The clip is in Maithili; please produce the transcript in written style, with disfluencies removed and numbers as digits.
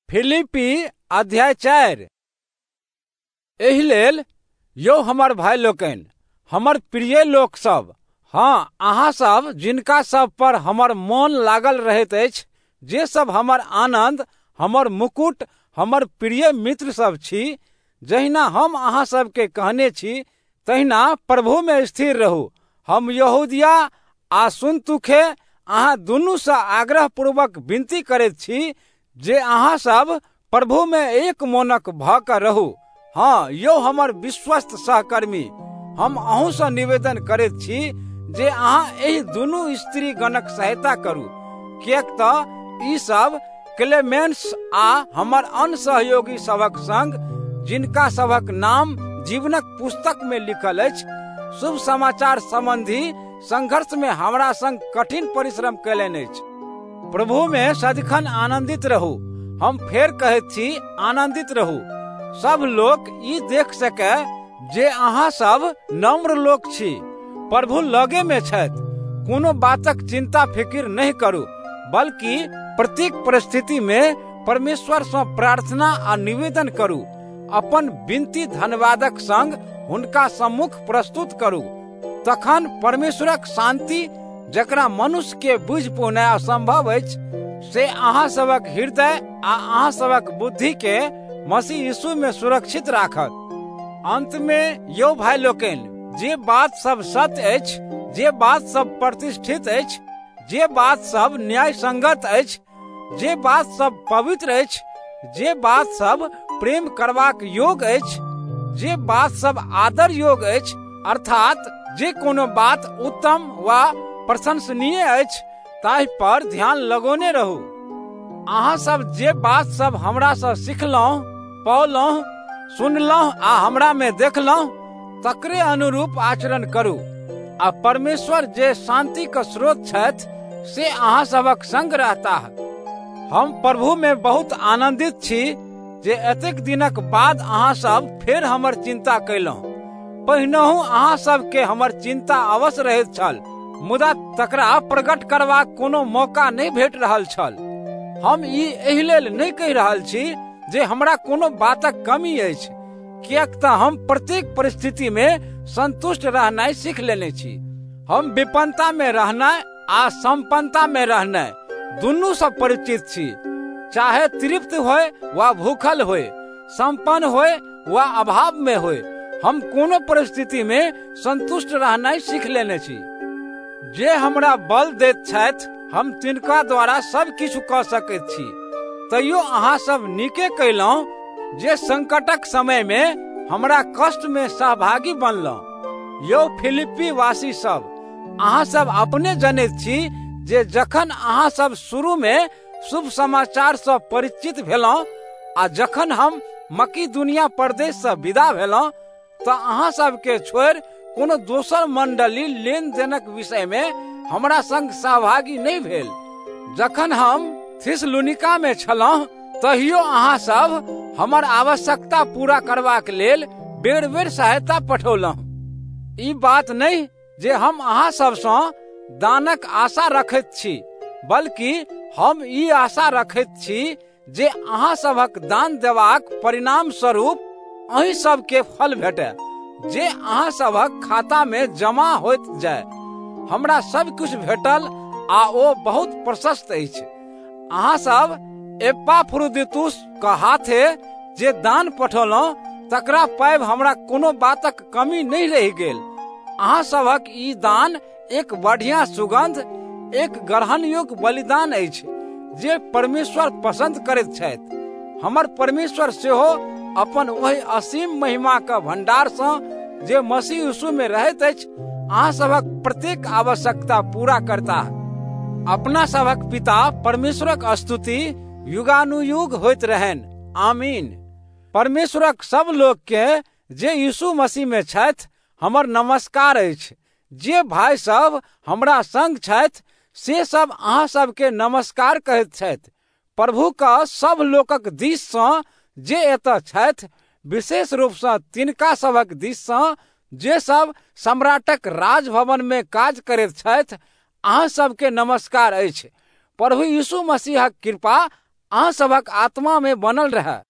फिलिप्पी अध्याय 4। एहि लेल यौ हमर भाई लोकनि, हमर प्रिय लोक सब, हाँ अहाँ सब जिनका सब पर हमर मोन लागल रहैत अछि, जे सब हमर आनंद, हमर मुकुट, हमर प्रिय मित्र सब छी, जहिना हम अहाँ सबके कहने छी तहिना प्रभु में स्थिर रहू। हम यहूदिया आ सुन्तुखे अहाँ दुनू सँ आग्रह पूर्वक विनती करैत छी जे अहाँ सब प्रभु में एक मोनक भऽ कऽ रहू। हाँ यौ हमर विश्वस्त सहकर्मी, हम अहूँ सँ निवेदन करैत छी जे अहाँ एहि दुनू स्त्री गणक सहायता करू, किएक तऽ ई सब क्लेमेंस आ हमर अन्य सहयोगी सभक संग, जिनका सभक नाम जीवनक पुस्तक में लिखल अछि, शुभ समाचार संबंधी संघर्ष में हमरा संग कठिन परिश्रम कयलनि अछि। प्रभु में सदिखन आनंदित रहू। हम फेर कहैत छी, आनंदित रहू। सब लोक ई देख सकै जे अहाँ सब नम्र लोक छी, प्रभु लगे में छथि। कोनो बातक चिंता फिकिर नहीं करू, बल्कि प्रत्येक परिस्थिति में परमेश्वर सँ प्रार्थना आ निवेदन करू। अपन विनती धन्यवादक संग हुनका सम्मुख प्रस्तुत करू। तखन परमेश्वरक शांति, जकरा मनुष्य के बुझि पौनाइ असंभव अछि, से अहाँ सबक हृदय आ अहाँ सबक बुद्धि के मसीह यीशु में सुरक्षित राखत। अंत में यौ भाई लोकनि, जे बात सब सत्य अछि, जे बात सब प्रतिष्ठित अछि, जे बात सब न्याय संगत अछि, जे बात सब पवित्र अछि, जे बात सब प्रेम करबाक योग्य अछि, जे बात सब आदर योग्य अछि, अर्थात जे कोनो बात उत्तम वा प्रशंसनीय अछि, ताहि पर ध्यान लगौने रहू। अहाँ सब जे बात सब हमरा सँ सिखलहुँ, पौलहुँ, सुनलहुँ आ हमरा में देखलहुँ, तकरे अनुरूप आचरण करू। आ परमेश्वर जे शांति का स्रोत छथि, से अहाँ सबक संग रहता है। हम प्रभु में बहुत आनंदित छी जे एतेक दिनक बाद अहाँ सब फेर हमर चिंता कयलहुँ। पहिनहु अहाँ सबके हमर चिंता अवश्य रहैत छल, मुदा तकरा प्रकट करबाक कोनो मौका नहीं भेट रहल छल। हम ई एहि लेल नहीं कहि रहल छी जे हमरा कोनो बातक कमी अछि, किएक तऽ हम प्रत्येक परिस्थिति में संतुष्ट रहनाइ सीख लेने छी। हम विपन्नता में रहनाइ आ संपन्नता में रहनाइ दुनू सँ परिचित छी। चाहे तृप्त होय वा भूखल होय, संपन्न होय वा अभाव में होय, हम कोनो परिस्थिति में संतुष्ट रहनाइ सीख लेने छी। जे हमरा बल दैत छथि, हम तिनका द्वारा सब किछु कऽ सकैत छी। तैयो अहाँ सब नीके कयलहुँ जे संकटक समय में हमरा कष्ट में सहभागी बनलहुँ। यौ फिलिप्पी वासी सब, अहाँ सब अपने जनैत छी जे जखन अहाँ सब शुरू में शुभ समाचार सँ परिचित भेलहुँ आ जखन हम मकिदुनिया प्रदेश सँ विदा भेलहुँ, तऽ अहाँ सबके छोड़ि कोनो दोसर मंडली लेन देनक विषय में हमरा संग सहभागी नहीं भेल। जखन हम थिस्सलुनीका में छलहुँ, तहियो अहाँ सब हमर आवश्यकता पूरा करबाक लेल बेर बेर सहायता पठौलहुँ। ई बात नहीं जे हम अहाँ सब सँ दानक आशा रखैत छी, बल्कि हम ई आशा रखैत छी जे अहाँ सबक दान देबाक परिणाम स्वरूप अहीं सबके फल भेटै, जे अहाँ सबक खाता में जमा होइत जाय। हमरा सब कुछ भेटल आ ओ बहुत प्रशस्त अछि। अहाँ सब एपाफ्रोदितुस का हाथे जे दान पठौलहुँ, तकरा पाबि हमरा कोनो बातक कमी नहीं रहि गेल। अहाँ सबक ई दान एक बढ़िया सुगंध, एक ग्रहण योग्य बलिदान अछि, जे परमेश्वर पसंद करैत छथि। हमर परमेश्वर सेहो अपन वही असीम महिमा का भंडार सँ, जे मसीह यीशु में रहैत अछि, अहाँ सबक प्रत्येक आवश्यकता पूरा करता है। अपना सबक पिता परमेश्वरक स्तुति युगानुयुग होइत रहन। आमीन। परमेश्वरक सब लोक के जे यीशु मसीह में छथि, हमर नमस्कार अछि। जे भाई सब हमरा संग छथि, से सब अहाँ सबके नमस्कार कहैत छथि। प्रभु का सब लोकक दिस सँ जे एतऽ छथि, विशेष रूप सँ तिनका सबक दिस सँ जे सब सम्राटक राजभवन में काज करैत छथि, अहाँ सबके नमस्कार अछि। प्रभु यीशु मसीहक कृपा अहाँ सभक आत्मा में बनल रहए।